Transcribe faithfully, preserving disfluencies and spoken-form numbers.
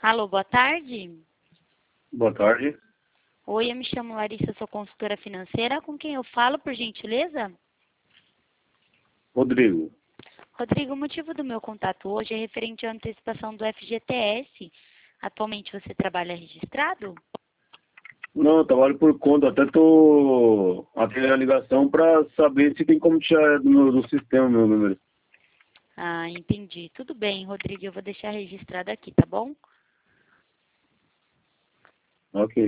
Alô, boa tarde. Boa tarde. Oi, eu me chamo Larissa, sou consultora financeira. Com quem eu falo, por gentileza? Rodrigo. Rodrigo, o motivo do meu contato hoje é referente à antecipação do F G T S. Atualmente você trabalha registrado? Não, eu trabalho por conta. Até tô atendendo a ligação para saber se tem como tirar do, meu, do sistema meu número. Ah, entendi. Tudo bem, Rodrigo, eu vou deixar registrado aqui, tá bom? Ok.